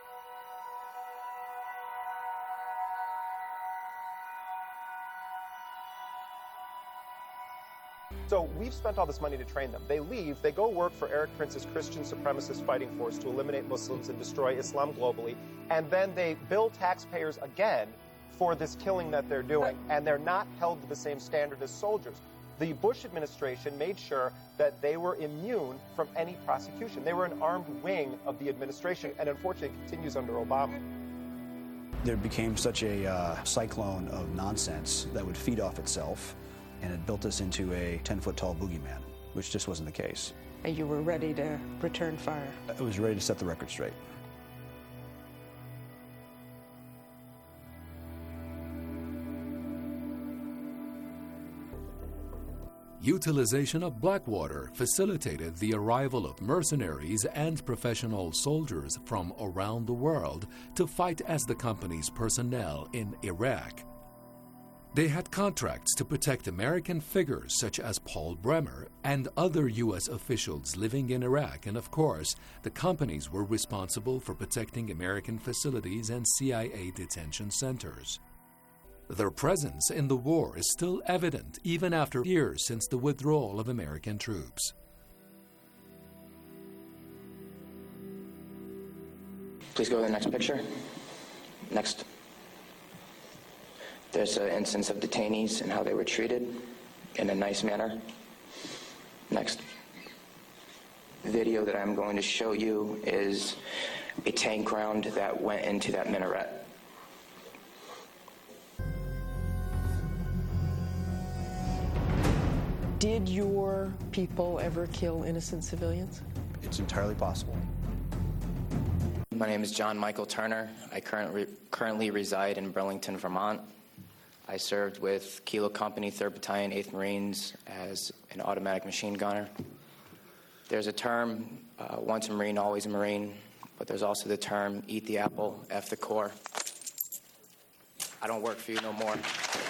So we've spent all this money to train them. They leave, they go work for Erik Prince's Christian supremacist fighting force to eliminate Muslims and destroy Islam globally, and then they bill taxpayers again for this killing that they're doing, and they're not held to the same standard as soldiers. The Bush administration made sure that they were immune from any prosecution. They were an armed wing of the administration, and unfortunately it continues under Obama. There became such a cyclone of nonsense that would feed off itself, and it built us into a 10-foot-tall boogeyman, which just wasn't the case. And you were ready to return fire? I was ready to set the record straight. Utilization of Blackwater facilitated the arrival of mercenaries and professional soldiers from around the world to fight as the company's personnel in Iraq. They had contracts to protect American figures such as Paul Bremer and other U.S. officials living in Iraq, and of course, the companies were responsible for protecting American facilities and CIA detention centers. Their presence in the war is still evident even after years since the withdrawal of American troops. Please go to the next picture. Next. There's an instance of detainees and how they were treated in a nice manner. Next. The video that I'm going to show you is a tank round that went into that minaret. Did your people ever kill innocent civilians? It's entirely possible. My name is John Michael Turner. I currently reside in Burlington, Vermont. I served with Kilo Company, 3rd Battalion, 8th Marines as an automatic machine gunner. There's a term, once a Marine, always a Marine, but there's also the term, eat the apple, F the core. I don't work for you no more.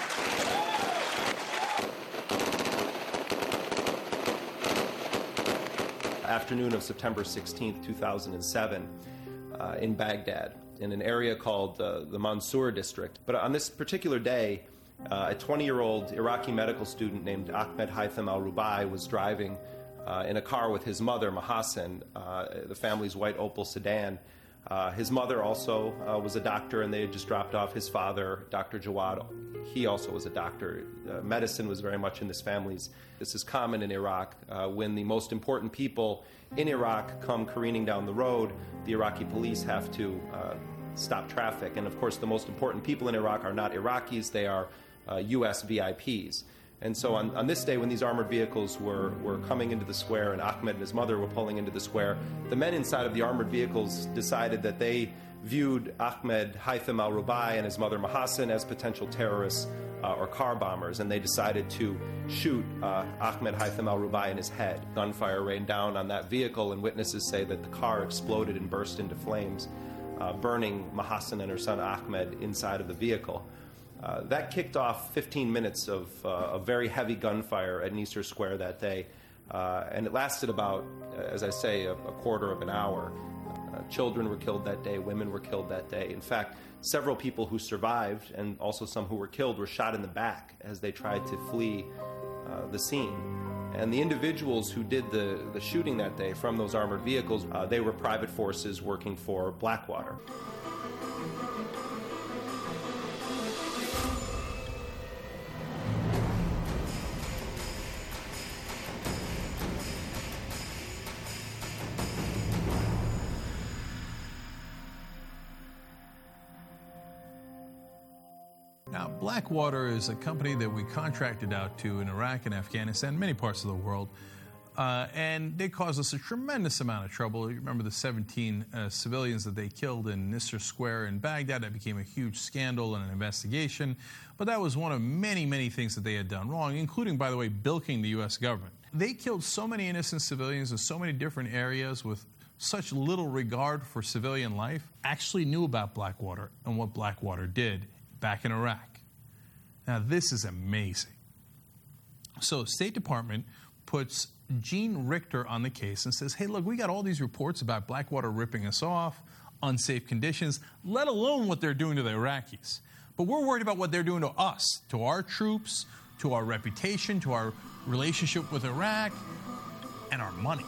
Afternoon of September 16th, 2007, in Baghdad, in an area called the Mansour district. But on this particular day, a 20-year-old Iraqi medical student named Ahmed Haytham al-Rubai was driving in a car with his mother, Mahasin, the family's white Opel sedan. His mother also was a doctor, and they had just dropped off his father, Dr. Jawad. He also was a doctor. Medicine was very much in this family's. This is common in Iraq. When the most important people in Iraq come careening down the road, the Iraqi police have to stop traffic. And of course, the most important people in Iraq are not Iraqis, they are U.S. VIPs. And so on this day, when these armored vehicles were coming into the square and Ahmed and his mother were pulling into the square, the men inside of the armored vehicles decided that they viewed Ahmed Haytham al-Rubai and his mother Mahasin as potential terrorists or car bombers, and they decided to shoot Ahmed Haytham al-Rubai in his head. Gunfire rained down on that vehicle, and witnesses say that the car exploded and burst into flames, burning Mahasin and her son Ahmed inside of the vehicle. That kicked off 15 minutes of very heavy gunfire at Nicer Square that day, and it lasted about, as I say, a quarter of an hour. Children were killed that day, women were killed that day. In fact, several people who survived, and also some who were killed, were shot in the back as they tried to flee the scene. And the individuals who did the shooting that day from those armored vehicles, they were private forces working for Blackwater. Now, Blackwater is a company that we contracted out to in Iraq and Afghanistan, many parts of the world, and they caused us a tremendous amount of trouble. You remember the 17 civilians that they killed in Nicer Square in Baghdad. That became a huge scandal and an investigation, but that was one of many, many things that they had done wrong, including, by the way, bilking the U.S. government. They killed so many innocent civilians in so many different areas with such little regard for civilian life, actually knew about Blackwater and what Blackwater did back in Iraq. Now, this is amazing. So, State Department puts Gene Richter on the case and says, hey, look, we got all these reports about Blackwater ripping us off, unsafe conditions, let alone what they're doing to the Iraqis. But we're worried about what they're doing to us, to our troops, to our reputation, to our relationship with Iraq, and our money.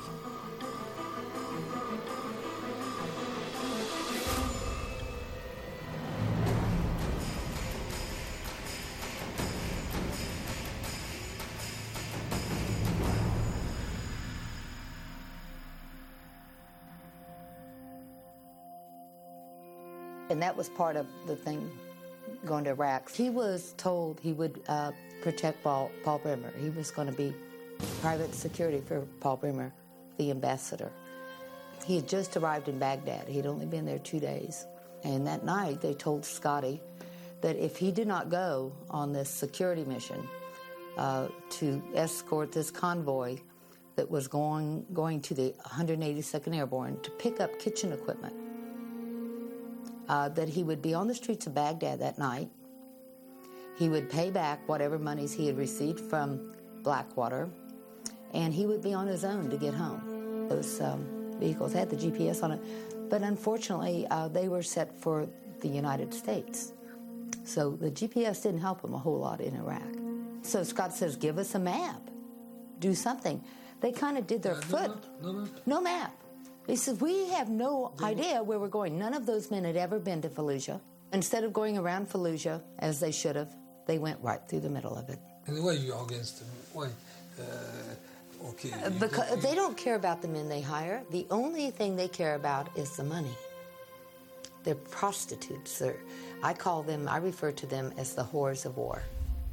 And that was part of the thing going to Iraq. He was told he would protect Paul Bremer. He was going to be private security for Paul Bremer, the ambassador. He had just arrived in Baghdad. He'd only been there 2 days. And that night they told Scotty that if he did not go on this security mission to escort this convoy that was going to the 182nd Airborne to pick up kitchen equipment, that he would be on the streets of Baghdad that night. He would pay back whatever monies he had received from Blackwater, and he would be on his own to get home. Those vehicles had the GPS on it, but unfortunately, they were set for the United States. So the GPS didn't help him a whole lot in Iraq. So Scott says, give us a map. Do something. They kind of did their foot. No map. He says, we have no idea where we're going. None of those men had ever been to Fallujah. Instead of going around Fallujah, as they should have, they went right through the middle of it. And why are you against them? Why? Okay. Because they don't care about the men they hire. The only thing they care about is the money. They're prostitutes. I refer to them as the whores of war.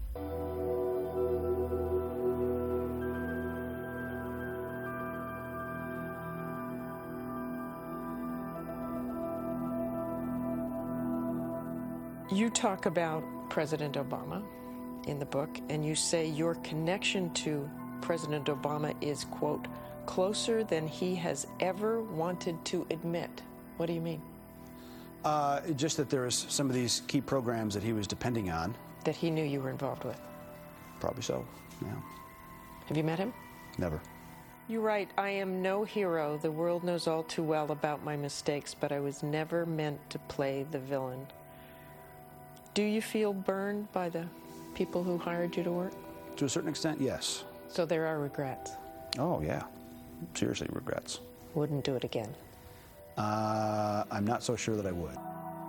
You talk about President Obama in the book, and you say your connection to President Obama is, quote, closer than he has ever wanted to admit. What do you mean? Just that there's some of these key programs that he was depending on. That he knew you were involved with? Probably so, yeah. Have you met him? Never. You write, I am no hero. The world knows all too well about my mistakes, but I was never meant to play the villain. Do you feel burned by the people who hired you to work? To a certain extent, yes. So there are regrets? Oh, yeah. Seriously, regrets. Wouldn't do it again? I'm not so sure that I would.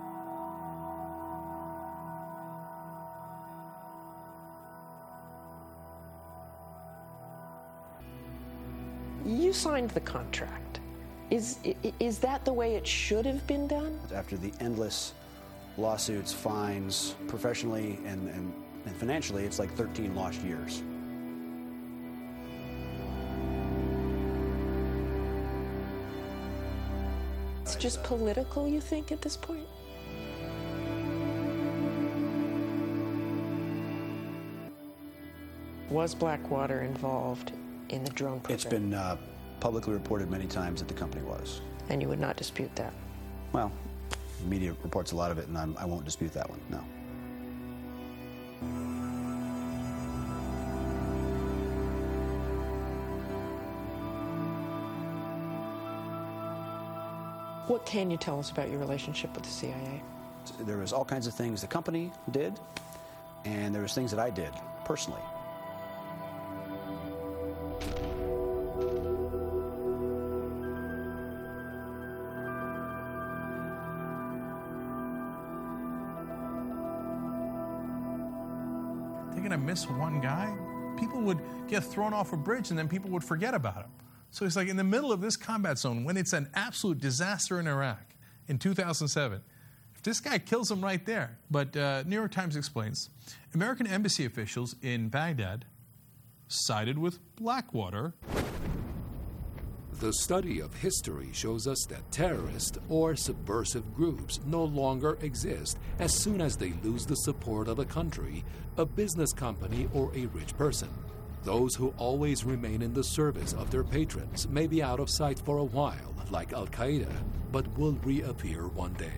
You signed the contract. Is that the way it should have been done? After the endless lawsuits, fines, professionally and financially, it's like 13 lost years. It's just political, you think, at this point? Was Blackwater involved in the drone program? It's been publicly reported many times that the company was. And you would not dispute that? Well, the media reports a lot of it, and I won't dispute that one, no. What can you tell us about your relationship with the CIA? There was all kinds of things the company did, and there was things that I did personally. They're going to miss one guy? People would get thrown off a bridge and then people would forget about him. So it's like in the middle of this combat zone, when it's an absolute disaster in Iraq in 2007, if this guy kills him right there. But New York Times explains, American embassy officials in Baghdad sided with Blackwater. The study of history shows us that terrorist or subversive groups no longer exist as soon as they lose the support of a country, a business company, or a rich person. Those who always remain in the service of their patrons may be out of sight for a while, like Al-Qaeda, but will reappear one day.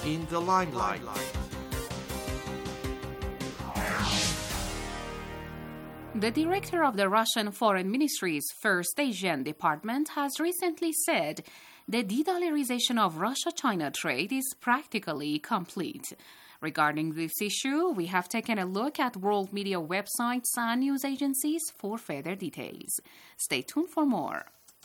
in the limelight. The director of the Russian Foreign Ministry's First Asian Department has recently said the de-dollarization of Russia-China trade is practically complete. Regarding this issue, we have taken a look at world media websites and news agencies for further details. Stay tuned for more.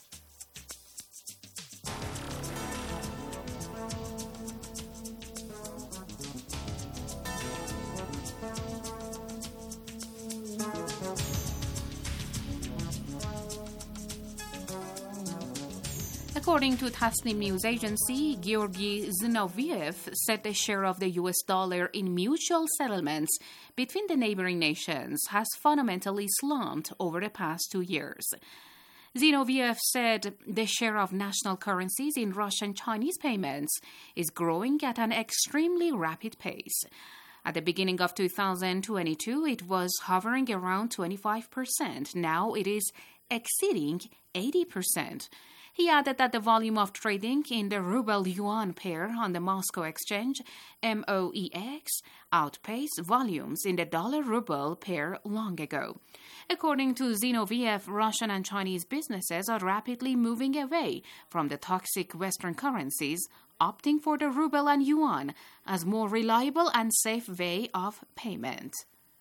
According to Tasnim news agency, Georgy Zinoviev said the share of the US dollar in mutual settlements between the neighboring nations has fundamentally slumped over the past 2 years. Zinoviev said the share of national currencies in Russian Chinese payments is growing at an extremely rapid pace. At the beginning of 2022, it was hovering around 25%. Now it is exceeding 80%. He added that the volume of trading in the ruble-yuan pair on the Moscow exchange, MOEX, outpaced volumes in the dollar-ruble pair long ago. According to Zinoviev, Russian and Chinese businesses are rapidly moving away from the toxic Western currencies, opting for the ruble and yuan as more reliable and safe way of payment.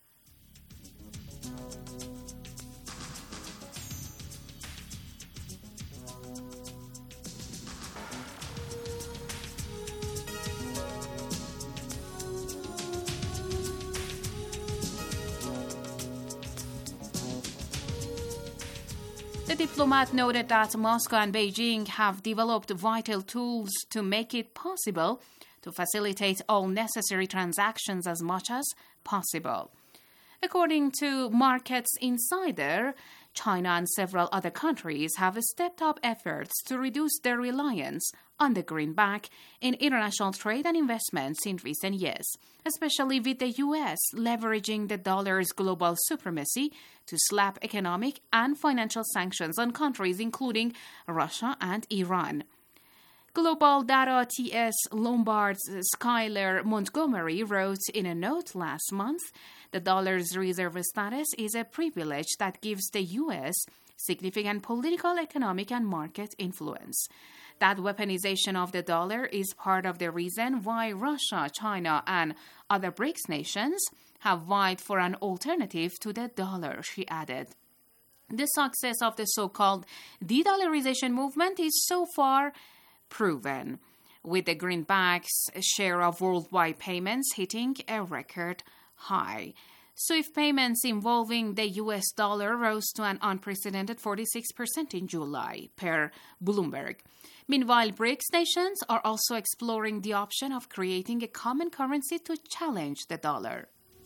The diplomat noted that Moscow and Beijing have developed vital tools to make it possible to facilitate all necessary transactions as much as possible. According to Markets Insider, China and several other countries have stepped up efforts to reduce their reliance on the greenback in international trade and investments in recent years, especially with the U.S. leveraging the dollar's global supremacy to slap economic and financial sanctions on countries including Russia and Iran. Global Data TS Lombard's Skyler Montgomery wrote in a note last month, the dollar's reserve status is a privilege that gives the U.S. significant political, economic, and market influence. That weaponization of the dollar is part of the reason why Russia, China, and other BRICS nations have vied for an alternative to the dollar, she added. The success of the so-called de-dollarization movement is so far proven, with the greenback's share of worldwide payments hitting a record high. SWIFT payments involving the US dollar rose to an unprecedented 46% in July, per Bloomberg. Meanwhile, BRICS nations are also exploring the option of creating a common currency to challenge the dollar.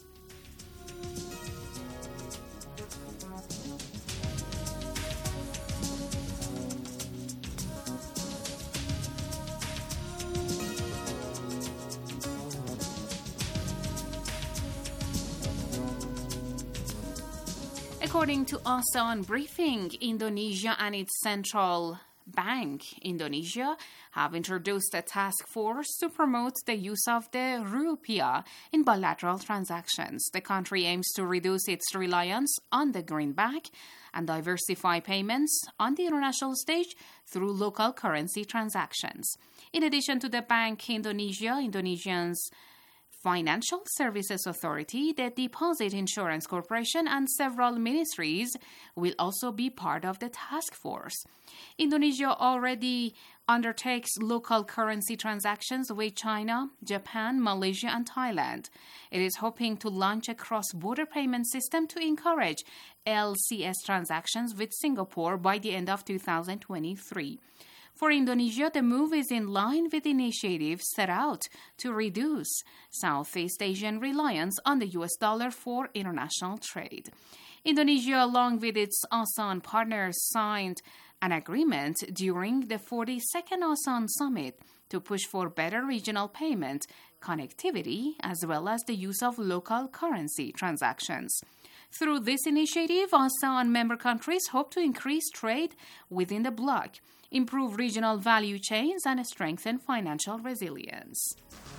According to ASEAN Briefing, Indonesia and its central bank, Indonesia, have introduced a task force to promote the use of the rupiah in bilateral transactions. The country aims to reduce its reliance on the greenback and diversify payments on the international stage through local currency transactions. In addition to the Bank Indonesia, Indonesia's Financial Services Authority, the Deposit Insurance Corporation, and several ministries will also be part of the task force. Indonesia already undertakes local currency transactions with China, Japan, Malaysia, and Thailand. It is hoping to launch a cross-border payment system to encourage LCS transactions with Singapore by the end of 2023. For Indonesia, the move is in line with initiatives set out to reduce Southeast Asian reliance on the US dollar for international trade. Indonesia, along with its ASEAN partners, signed an agreement during the 42nd ASEAN Summit to push for better regional payment connectivity as well as the use of local currency transactions. Through this initiative, ASEAN member countries hope to increase trade within the bloc, improve regional value chains, and strengthen financial resilience.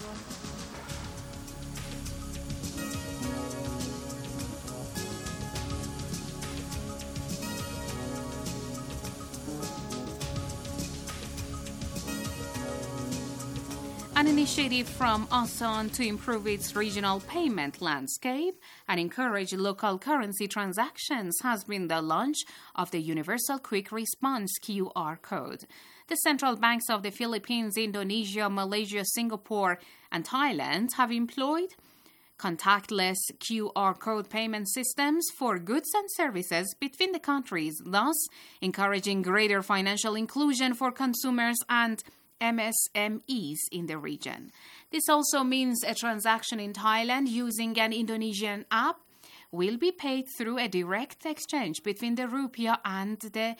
An initiative from ASEAN to improve its regional payment landscape and encourage local currency transactions has been the launch of the Universal Quick Response QR code. The central banks of the Philippines, Indonesia, Malaysia, Singapore, and Thailand have employed contactless QR code payment systems for goods and services between the countries, thus encouraging greater financial inclusion for consumers and MSMEs in the region. This also means a transaction in Thailand using an Indonesian app will be paid through a direct exchange between the rupiah and the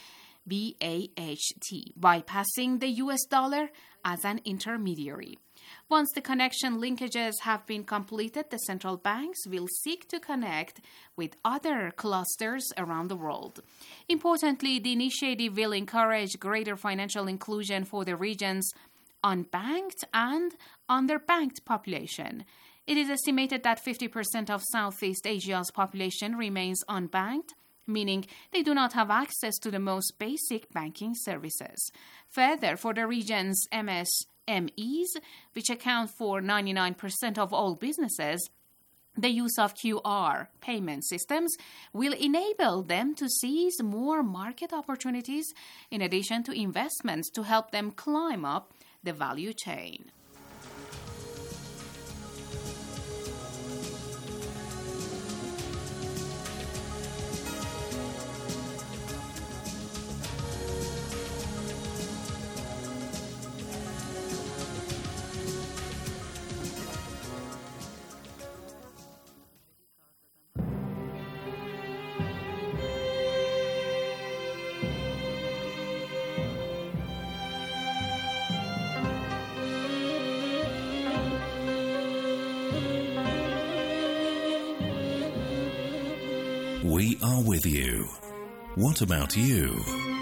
BAHT, bypassing the US dollar as an intermediary. Once the connection linkages have been completed, the central banks will seek to connect with other clusters around the world. Importantly, the initiative will encourage greater financial inclusion for the region's unbanked and underbanked population. It is estimated that 50% of Southeast Asia's population remains unbanked, meaning they do not have access to the most basic banking services. Further, for the region's MSMEs, which account for 99% of all businesses, the use of QR payment systems will enable them to seize more market opportunities in addition to investments to help them climb up the value chain. We are with you. What about you?